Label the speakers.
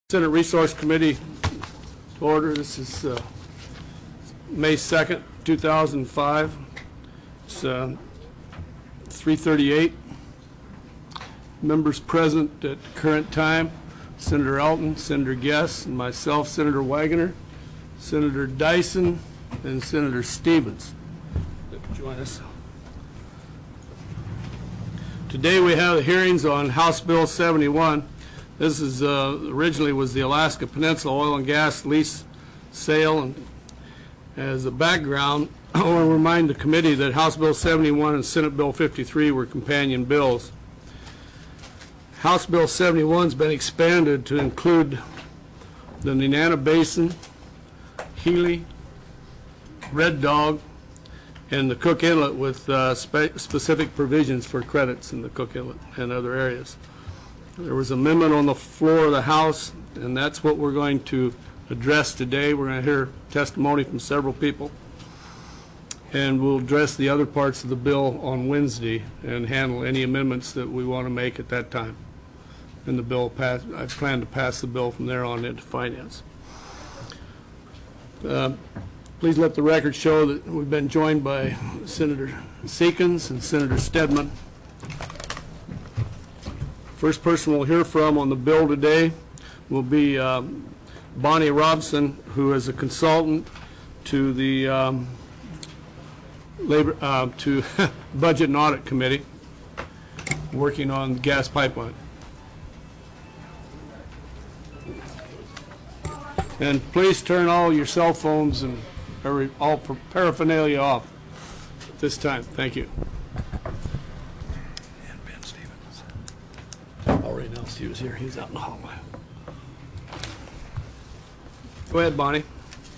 Speaker 1: Senate Resource Committee to order. This is May 2nd, 2005. It's 3:38. Members present at the current time: Senator Elton, Senator Guess, and myself, Senator Wagoner, Senator Dyson, and Senator Stevens. Join us. Today we have the hearings on House Bill 71. This is originally was the Alaska Peninsula Oil and Gas lease sale. And as a background, I want to remind the committee that House Bill 71 and Senate Bill 53 were companion bills. House Bill 71 has been expanded to include the Nenana Basin, Healy, Red Dog, and the Cook Inlet with specific provisions for credits in the Cook Inlet and other areas. There was an amendment on the floor of the House, and that's what we're going to address today. We're going to hear testimony from several people, and we'll address the other parts of the bill on Wednesday and handle any amendments that we want to make at that time. And the bill passed. I plan to pass the bill from there on into finance. Please let the record show that we've been joined by Senator Seekins and Senator Stedman. First person we'll hear from on the bill today will be Bonnie Robson, who is a consultant to the Budget and Audit Committee, working on the gas pipeline. And please turn all your cell phones and all paraphernalia off at this time. Thank you. Right now, Steve's here. He's out in the hallway. Go ahead, Bonnie.